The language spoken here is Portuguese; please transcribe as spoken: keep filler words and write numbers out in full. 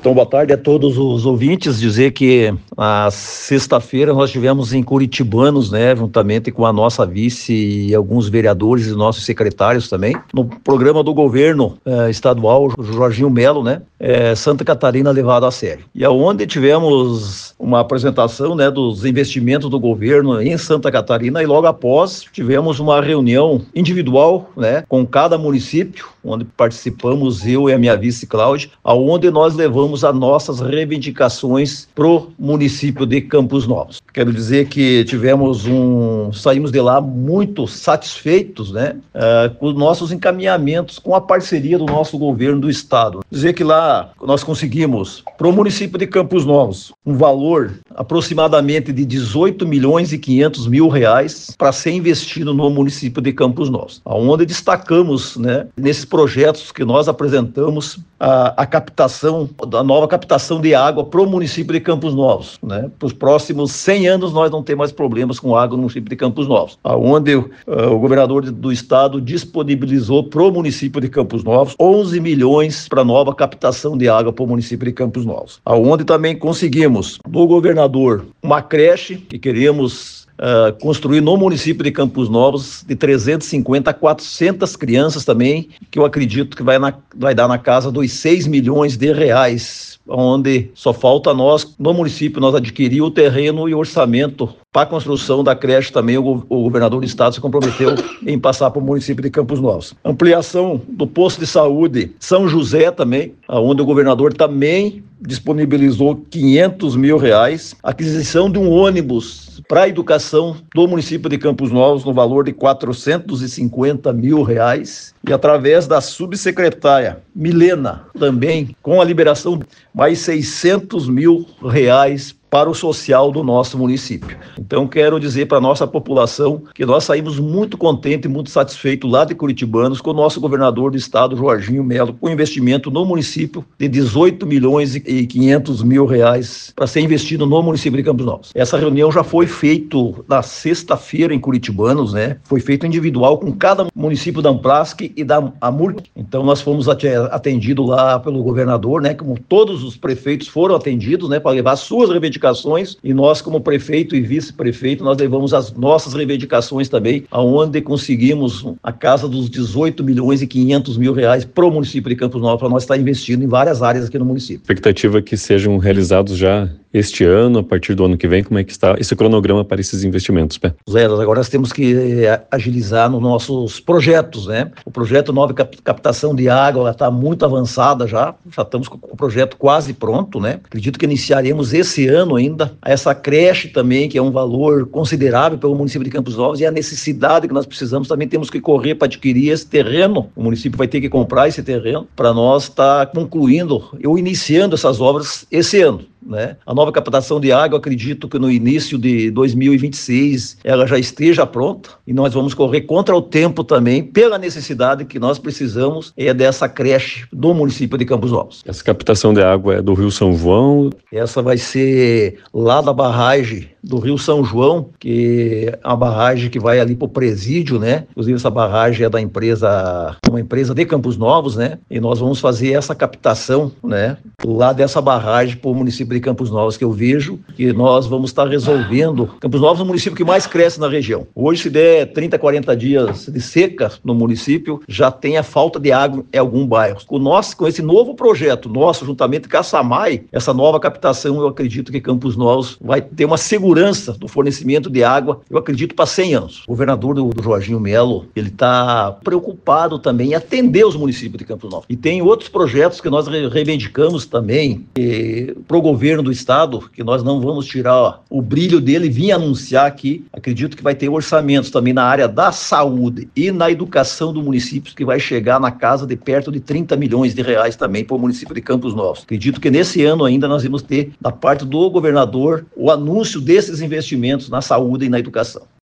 Então, boa tarde a todos os ouvintes. Dizer que na sexta-feira nós tivemos em Curitibanos, né, juntamente com a nossa vice e alguns vereadores e nossos secretários também, no programa do governo eh, estadual, Jorginho Melo, né, eh, Santa Catarina levado a sério. E aonde tivemos uma apresentação, né, dos investimentos do governo em Santa Catarina e logo após tivemos uma reunião individual, né, com cada município, onde participamos eu e a minha vice Cláudia, aonde nós levamos as nossas reivindicações pro município de Campos Novos. Quero dizer que tivemos um, saímos de lá muito satisfeitos, né, uh, com os nossos encaminhamentos, com a parceria do nosso governo do estado. Dizer que lá nós conseguimos pro município de Campos Novos um valor aproximadamente de dezoito milhões e quinhentos mil reais para ser investido no município de Campos Novos, aonde destacamos, né, nesses projetos que nós apresentamos a, a captação, a nova captação de água para o município de Campos Novos, né? Para os próximos cem anos nós não temos mais problemas com água no município de Campos Novos, aonde uh, o governador do estado disponibilizou para o município de Campos Novos onze milhões para nova captação de água para o município de Campos Novos, aonde também conseguimos do governador uma creche que queremos Uh, construir no município de Campos Novos de trezentos e cinquenta a quatrocentas crianças também, que eu acredito que vai, na, vai dar na casa dos seis milhões de reais, onde só falta nós, no município, nós adquirir o terreno e o orçamento para a construção da creche também. O, o governador do estado se comprometeu em passar para o município de Campos Novos. Ampliação do posto de saúde São José também, onde o governador também disponibilizou quinhentos mil reais. Aquisição de um ônibus para a educação do município de Campos Novos no valor de quatrocentos e cinquenta mil reais. E através da subsecretária Milena, também com a liberação de mais seiscentos mil reais para o social do nosso município. Então, quero dizer para a nossa população que nós saímos muito contentes e muito satisfeitos lá de Curitibanos com o nosso governador do estado, Jorginho Melo, com investimento no município de dezoito milhões e quinhentos mil reais para ser investido no município de Campos Novos. Essa reunião já foi feita na sexta-feira em Curitibanos, né? Foi feito individual com cada município da Amplask e da Amur. Então, nós fomos atendidos lá pelo governador, né? Como todos os prefeitos foram atendidos, né? Para levar suas reivindicações. E nós, como prefeito e vice-prefeito, nós levamos as nossas reivindicações também, aonde conseguimos a casa dos dezoito milhões e quinhentos mil reais para o município de Campos Novos, para nós estar investindo em várias áreas aqui no município. Expectativa que sejam realizados já este ano, a partir do ano que vem, como é que está esse cronograma para esses investimentos, Pé? Zé, agora nós temos que agilizar nos nossos projetos, né? O projeto Nova Captação de Água está muito avançada já, já estamos com o projeto quase pronto, né? Acredito que iniciaremos esse ano ainda essa creche também, que é um valor considerável para o município de Campos Novos, e a necessidade que nós precisamos, também temos que correr para adquirir esse terreno. O município vai ter que comprar esse terreno para nós estar tá concluindo ou iniciando essas obras esse ano, né? A nova captação de água, acredito que no início de dois mil e vinte e seis ela já esteja pronta, e nós vamos correr contra o tempo também, pela necessidade que nós precisamos é dessa creche do município de Campos Novos. Essa captação de água é do Rio São João? Essa vai ser lá da barragem do Rio São João, que é uma barragem que vai ali para o presídio, né? Inclusive essa barragem é da empresa, uma empresa de Campos Novos, né? E nós vamos fazer essa captação, né, lá dessa barragem para o município de Campos Novos, que eu vejo que nós vamos estar resolvendo. Campos Novos é o município que mais cresce na região. Hoje, se der trinta, quarenta dias de seca no município, já tem a falta de água em algum bairro. Com, nosso, com esse novo projeto nosso, juntamente com a SAMAI, essa nova captação, eu acredito que Campos Novos vai ter uma segurança do fornecimento de água, eu acredito, para cem anos. O governador do, do Jorginho Melo, ele está preocupado também em atender os municípios de Campos Novos. E tem outros projetos que nós reivindicamos também para o governo do estado, que nós não vamos tirar ó, o brilho dele e vir anunciar aqui. Acredito que vai ter orçamentos também na área da saúde e na educação do município, que vai chegar na casa de perto de trinta milhões de reais também para o município de Campos Novos. Acredito que nesse ano ainda nós vamos ter, da parte do governador, o anúncio desses investimentos na saúde e na educação.